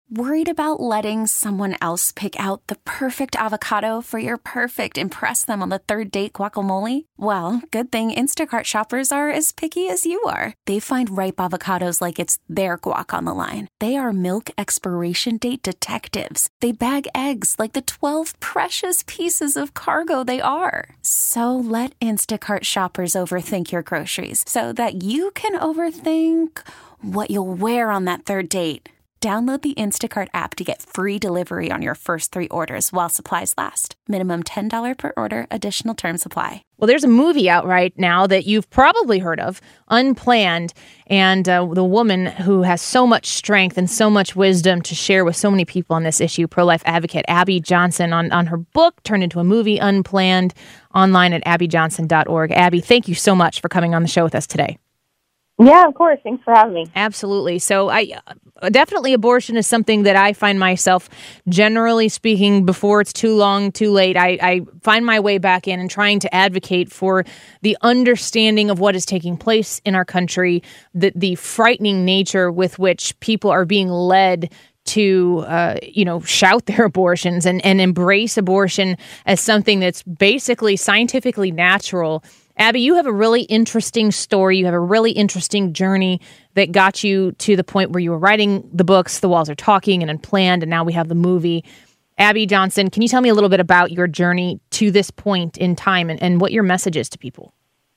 Worried about letting someone else pick out the perfect avocado for your perfect impress them on the third date guacamole? Well, good thing Instacart shoppers are as picky as you are. They find ripe avocados like it's their guac on the line. They are milk expiration date detectives. They bag eggs like the 12 precious pieces of cargo they are. So let Instacart shoppers overthink your groceries so that you can overthink what you'll wear on that third date. Download the Instacart app to get free delivery on your first 3 orders while supplies last. Minimum $10 per order. Additional terms apply. Well, there's a movie out right now that you've probably heard of, Unplanned, and the woman who has so much strength and so much wisdom to share with so many people on this issue, pro-life advocate Abby Johnson, on her book turned into a movie, Unplanned, online at abbyjohnson.org. Abby, thank you so much for coming on the show with us today. Yeah, of course. Thanks for having me. Absolutely. So definitely abortion is something that I find myself, generally speaking, before it's too long, too late, I find my way back in and trying to advocate for the understanding of what is taking place in our country, the frightening nature with which people are being led to, shout their abortions and embrace abortion as something that's basically scientifically natural. Abby, you have a really interesting story. You have a really interesting journey that got you to the point where you were writing the books, The Walls Are Talking and Unplanned, and now we have the movie. Abby Johnson, can you tell me a little bit about your journey to this point in time and what your message is to people?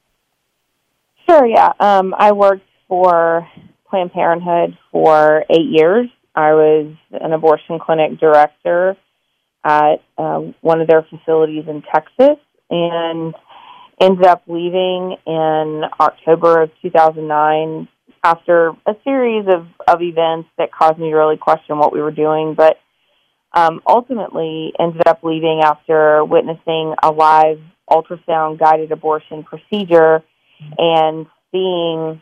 Sure, yeah. I worked for Planned Parenthood for 8 years. I was an abortion clinic director at one of their facilities in Texas, and ended up leaving in October of 2009 after a series of events that caused me to really question what we were doing, but ultimately ended up leaving after witnessing a live ultrasound-guided abortion procedure and seeing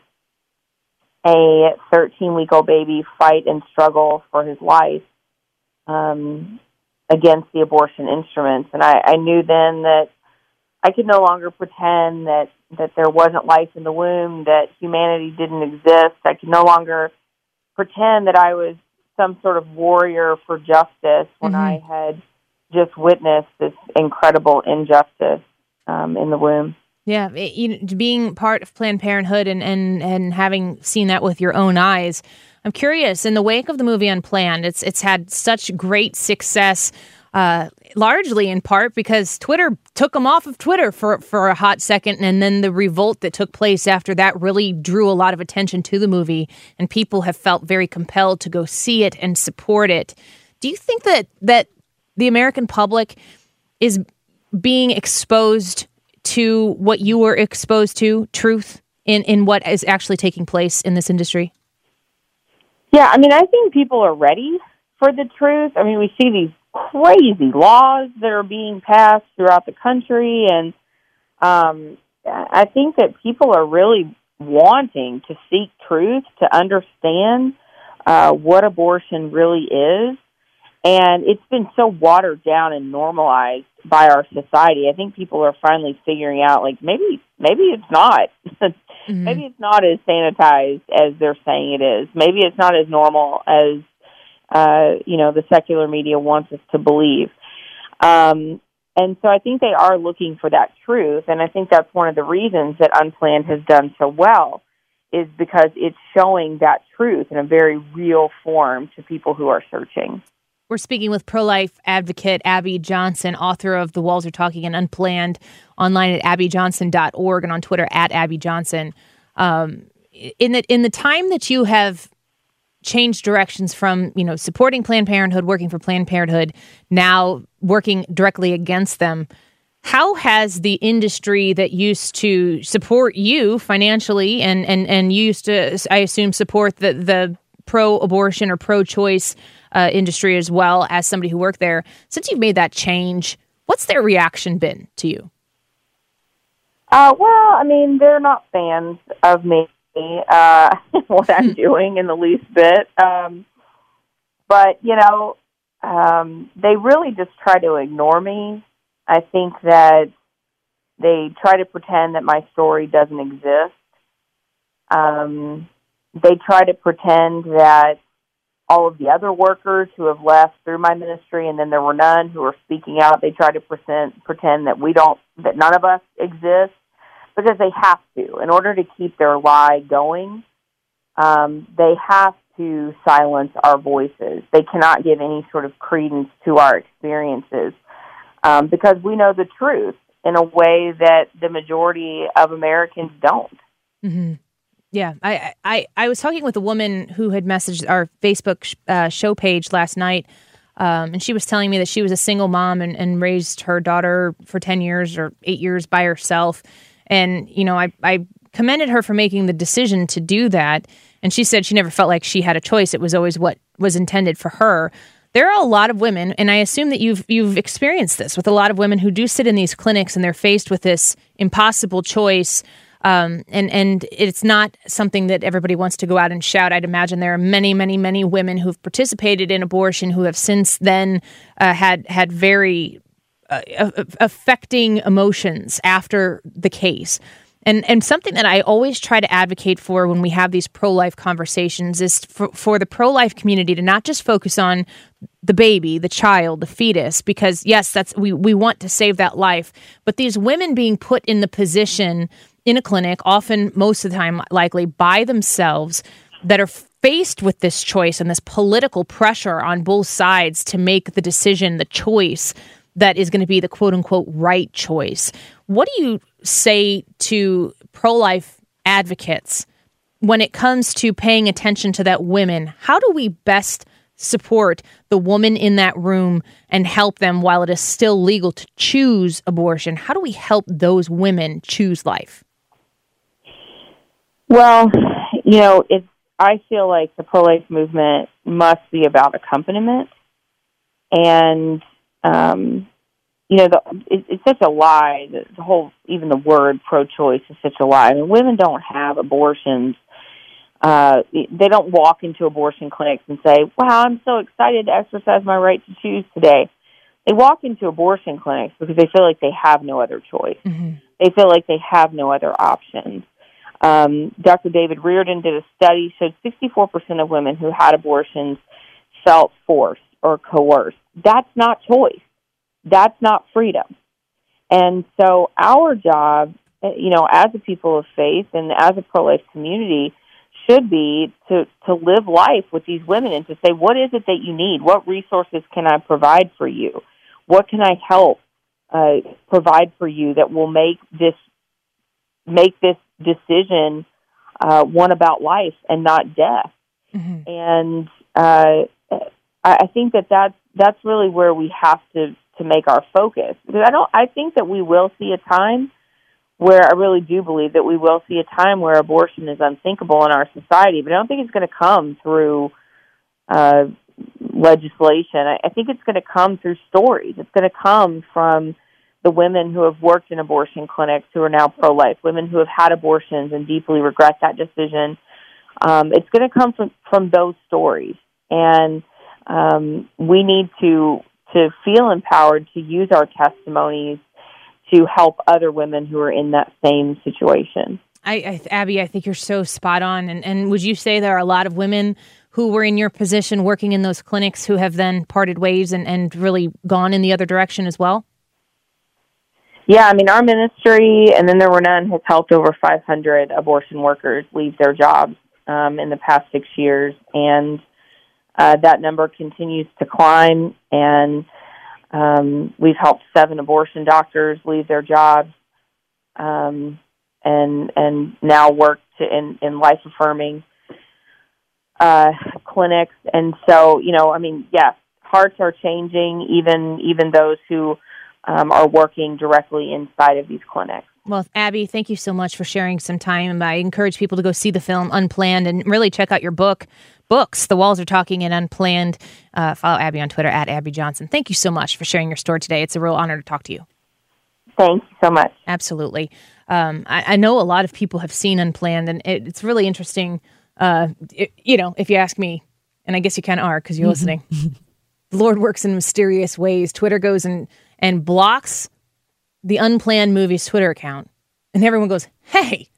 a 13-week-old baby fight and struggle for his life against the abortion instruments. And I knew then that I could no longer pretend that there wasn't life in the womb, that humanity didn't exist. I could no longer pretend that I was some sort of warrior for justice when I had just witnessed this incredible injustice in the womb. Yeah, being part of Planned Parenthood and having seen that with your own eyes, I'm curious, in the wake of the movie Unplanned, it's had such great success, largely in part because Twitter took them off of Twitter for a hot second, and then the revolt that took place after that really drew a lot of attention to the movie, and people have felt very compelled to go see it and support it. Do you think that the American public is being exposed to what you were exposed to, truth, in what is actually taking place in this industry? Yeah, I mean, I think people are ready for the truth. I mean, we see these crazy laws that are being passed throughout the country, and I think that people are really wanting to seek truth, to understand what abortion really is. And it's been so watered down and normalized by our society. I think people are finally figuring out, like, maybe it's not. Maybe it's not as sanitized as they're saying it is. Maybe it's not as normal as, the secular media wants us to believe. And so I think they are looking for that truth. And I think that's one of the reasons that Unplanned has done so well, is because it's showing that truth in a very real form to people who are searching. We're speaking with pro-life advocate Abby Johnson, author of The Walls Are Talking and Unplanned, online at abbyjohnson.org and on Twitter at Abby Johnson. In the time that you have changed directions from, supporting Planned Parenthood, working for Planned Parenthood, now working directly against them, how has the industry that used to support you financially and used to, I assume, support the pro-abortion or pro-choice industry as well as somebody who worked there, since you've made that change, what's their reaction been to you? Well, I mean, they're not fans of me, what I'm doing in the least bit. But, they really just try to ignore me. I think that they try to pretend that my story doesn't exist. They try to pretend that all of the other workers who have left through my ministry, and then there were none who are speaking out. They try to pretend that none of us exist, because they have to. In order to keep their lie going, they have to silence our voices. They cannot give any sort of credence to our experiences, because we know the truth in a way that the majority of Americans don't. Mm-hmm. Yeah, I was talking with a woman who had messaged our Facebook show page last night, and she was telling me that she was a single mom and raised her daughter for 10 years or 8 years by herself. And, I commended her for making the decision to do that. And she said she never felt like she had a choice. It was always what was intended for her. There are a lot of women, and I assume that you've experienced this with a lot of women who do sit in these clinics and they're faced with this impossible choice. And it's not something that everybody wants to go out and shout. I'd imagine there are many, many, many women who've participated in abortion who have since then had very affecting emotions after the case. And something that I always try to advocate for when we have these pro-life conversations is for the pro-life community to not just focus on the baby, the child, the fetus, because yes, we want to save that life, but these women being put in the position in a clinic, often most of the time likely by themselves, that are faced with this choice and this political pressure on both sides to make the decision, the choice that is going to be the quote-unquote right choice. What do you say to pro-life advocates when it comes to paying attention to that women? How do we best support the woman in that room and help them while it is still legal to choose abortion? How do we help those women choose life? Well, I feel like the pro-life movement must be about accompaniment. And, it's such a lie. Even the word pro-choice is such a lie. I mean, women don't have abortions. They don't walk into abortion clinics and say, wow, I'm so excited to exercise my right to choose today. They walk into abortion clinics because they feel like they have no other choice. Mm-hmm. They feel like they have no other options. Dr. David Reardon did a study, showed 64% of women who had abortions felt forced or coerced. That's not choice. That's not freedom. And so our job, as a people of faith and as a pro-life community, should be to live life with these women and to say, what is it that you need? What resources can I provide for you? What can I help provide for you that will make this decision one about life and not death? Mm-hmm. And I think that's really where we have to make our focus. Because I think that we will see a time where I really do believe that we will see a time where abortion is unthinkable in our society, but I don't think it's going to come through legislation. I think it's going to come through stories. It's going to come from the women who have worked in abortion clinics who are now pro-life, women who have had abortions and deeply regret that decision. It's going to come from those stories. And we need to feel empowered to use our testimonies to help other women who are in that same situation. Abby, I think you're so spot on. And would you say there are a lot of women who were in your position working in those clinics who have then parted ways and really gone in the other direction as well? Yeah, I mean, our ministry, and then there were none, has helped over 500 abortion workers leave their jobs in the past 6 years. And that number continues to climb, and we've helped 7 abortion doctors leave their jobs, and now work in life-affirming clinics. And so, yes, hearts are changing, even those who are working directly inside of these clinics. Well, Abby, thank you so much for sharing some time. I encourage people to go see the film Unplanned and really check out your books, The Walls Are Talking and Unplanned. Follow Abby on Twitter at Abby Johnson. Thank you so much for sharing your story today. It's a real honor to talk to you. Thank you so much. Absolutely. I know a lot of people have seen Unplanned, and it's really interesting, if you ask me, and I guess you kind of are because you're listening. The Lord works in mysterious ways. Twitter goes and blocks the Unplanned Movies Twitter account, and everyone goes, hey,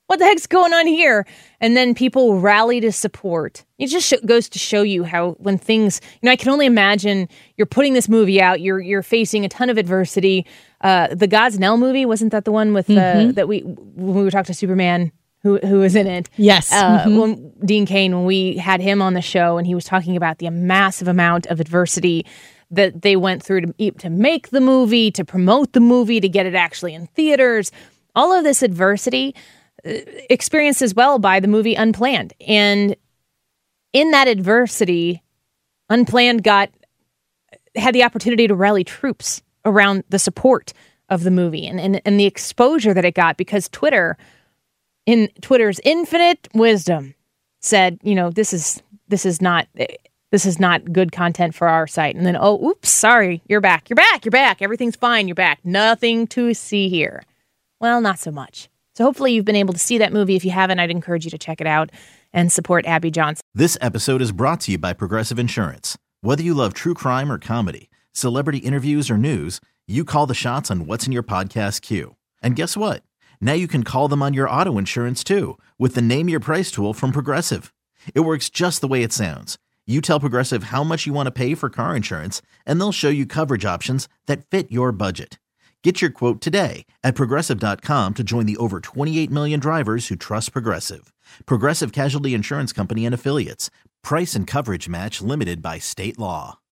what the heck's going on here? And then people rally to support. It just goes to show you how when things, I can only imagine you're putting this movie out, you're facing a ton of adversity. The Gosnell movie, wasn't that the one with that when we were talking to Superman, who was in it? Yes. When Dean Cain, when we had him on the show, and he was talking about the massive amount of adversity that they went through to make the movie, to promote the movie, to get it actually in theaters. All of this adversity experienced as well by the movie Unplanned. And in that adversity, Unplanned had the opportunity to rally troops around the support of the movie and the exposure that it got, because Twitter, in Twitter's infinite wisdom, said, this is not good content for our site. And then, oops, sorry, you're back. Everything's fine. You're back. Nothing to see here. Well, not so much. So hopefully you've been able to see that movie. If you haven't, I'd encourage you to check it out and support Abby Johnson. This episode is brought to you by Progressive Insurance. Whether you love true crime or comedy, celebrity interviews or news, you call the shots on what's in your podcast queue. And guess what? Now you can call them on your auto insurance too, with the Name Your Price tool from Progressive. It works just the way it sounds. You tell Progressive how much you want to pay for car insurance, and they'll show you coverage options that fit your budget. Get your quote today at Progressive.com to join the over 28 million drivers who trust Progressive. Progressive Casualty Insurance Company and Affiliates. Price and coverage match limited by state law.